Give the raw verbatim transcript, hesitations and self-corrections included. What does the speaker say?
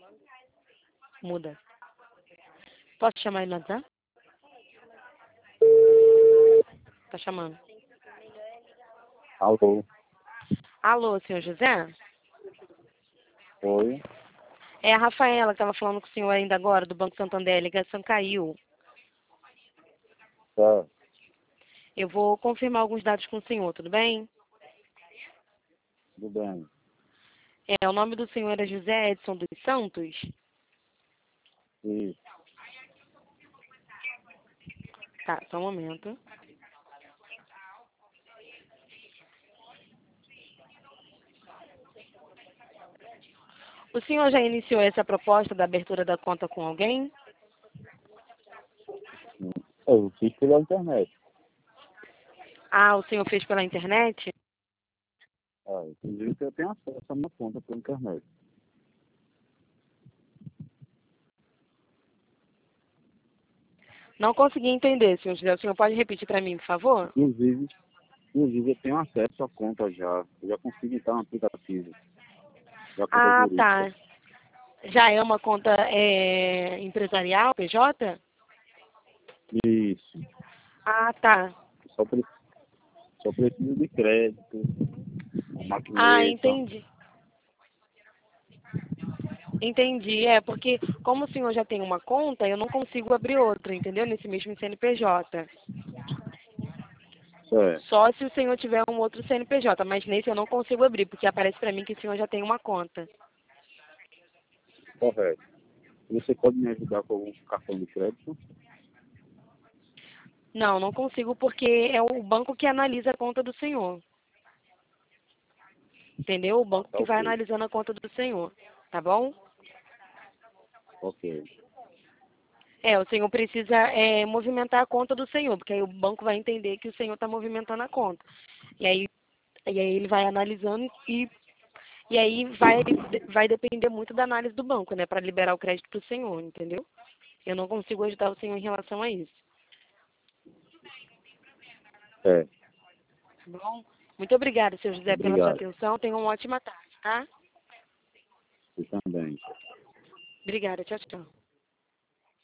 Muda. Posso chamar ele no WhatsApp? Tá chamando. Alô? Alô, senhor José? Oi? É a Rafaela que estava falando com o senhor ainda agora, do Banco Santander. A ligação caiu. Tá, Eu vou confirmar alguns dados com o senhor, tudo bem? tudo bem. É, o nome do senhor é José Edson dos Santos? Isso. Tá, só um momento. O senhor já iniciou essa proposta da abertura da conta com alguém? Eu fiz pela internet. Ah, o senhor fez pela internet? Ah, inclusive eu tenho acesso à minha conta pela internet. Não consegui entender, senhor José. O senhor pode repetir para mim, por favor? Inclusive, inclusive eu tenho acesso à conta já. Eu já consigo entrar no aplicativo. Da conta Ah, jurídica. tá. Já é uma conta é, empresarial, P J? Isso. Ah, tá. Só, pre só preciso de crédito, uma Ah, maquineta. entendi. Entendi. É, porque como o senhor já tem uma conta, eu não consigo abrir outra, entendeu? Nesse mesmo C N P J. É, Só se o senhor tiver um outro C N P J, mas nesse eu não consigo abrir, porque aparece para mim que o senhor já tem uma conta. correto. Você pode me ajudar com algum cartão de crédito? Não, não consigo porque é o banco que analisa a conta do senhor. Entendeu? O Ah, banco tá que vai ok. analisando a conta do senhor. Tá bom? Ok. É, o senhor precisa é, movimentar a conta do senhor, porque aí o banco vai entender que o senhor está movimentando a conta. E aí, e aí ele vai analisando e, e aí vai, vai depender muito da análise do banco, né? Para liberar o crédito para o senhor, entendeu? Eu não consigo ajudar o senhor em relação a isso. É, Tá bom? Muito obrigada, senhor José, pela sua obrigado. atenção. Tenha uma ótima tarde, tá? Você também. Obrigada. Tchau, tchau.